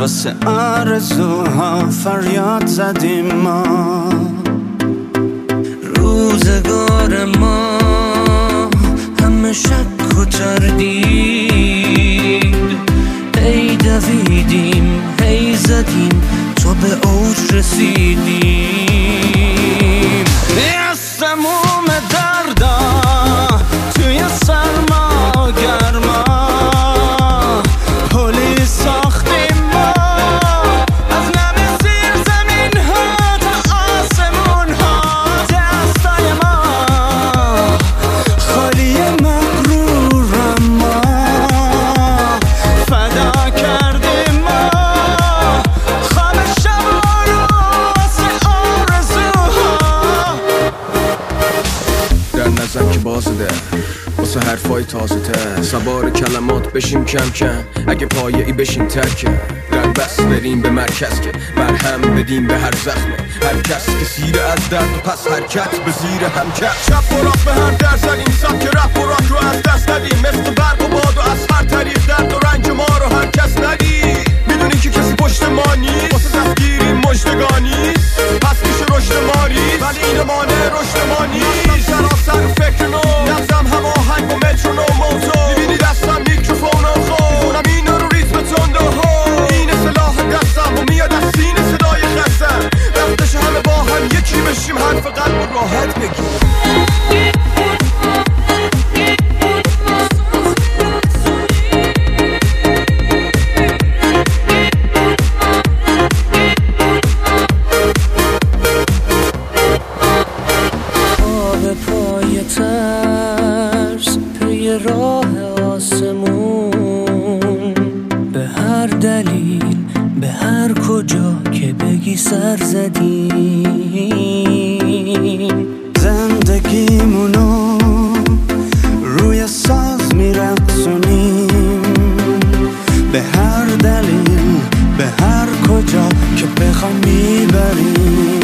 واسه آرزوها فریاد زدیم ما. روزگار ما همه شک و تردید، هی دویدیم هی زدیم تو به اوج رسیدیم. یه سموم دردا توی سرما گرما، پلی ساختیم ما از نم زیر زمین ها تا آسمون ها. دستای ما خالی مغرورم ما، فدا کردیم ما خواب شبا رو واسه آرزوها. در نظر که بازده واسه حرفای تازه تر، سوار کلمات بشیم کم کم، اگه پایه‌ای بشیم ترکه رد بس بریم به مرکز که مرهم بدیم به هر زخمه. هر کس که سیره از درد و پس حرکت به زیر هم کرد. شب و راه به هم در زدیم، سبک رپ و راک رو از دست ندیم، مثل برق و باد و از هر طریق درد و رنج ما رو هر کس ندید. میدونی که کسی پشت ما نیست، واسه دستگیری مژدگانی پس میشه رشد ما ریز، ولی این مانع رشد ما نیست. سراسر فکر نو نبزم هم آهنگ و مترونوم موضوع، میبینی دستم میکروفون و خود میخونم اینو رو ریتم تند و هو. این سلاح دستم و میاد از سینه صدای خستم، وقتش همه با هم یکی بشیم، حرف قلب و راحت بگیم. راه آسمون به هر دلیل به هر کجا که بگی سر زدیم. زندگیمونو روی ساز میرقصونیم، به هر دلیل به هر کجا که بخوام میبریم.